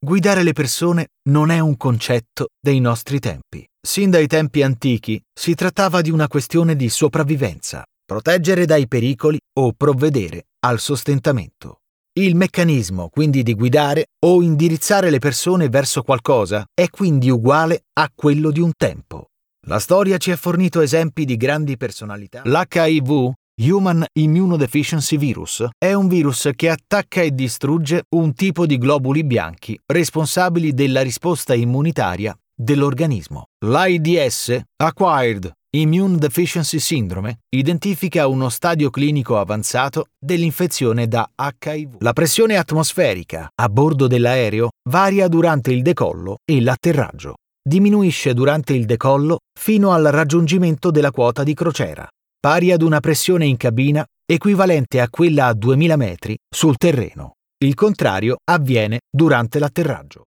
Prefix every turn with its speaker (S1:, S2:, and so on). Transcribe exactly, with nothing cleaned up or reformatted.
S1: Guidare le persone non è un concetto dei nostri tempi. Sin dai tempi antichi si trattava di una questione di sopravvivenza, proteggere dai pericoli o provvedere al sostentamento. Il meccanismo, quindi, di guidare o indirizzare le persone verso qualcosa è quindi uguale a quello di un tempo. La storia ci ha fornito esempi di grandi personalità. L'H I V, Human Immunodeficiency Virus, è un virus che attacca e distrugge un tipo di globuli bianchi responsabili della risposta immunitaria dell'organismo. L'AIDS, Acquired Immune Deficiency Syndrome, identifica uno stadio clinico avanzato dell'infezione da H I V. La pressione atmosferica a bordo dell'aereo varia durante il decollo e l'atterraggio. Diminuisce durante il decollo fino al raggiungimento della quota di crociera, pari ad una pressione in cabina equivalente a quella a duemila metri sul terreno. Il contrario avviene durante l'atterraggio.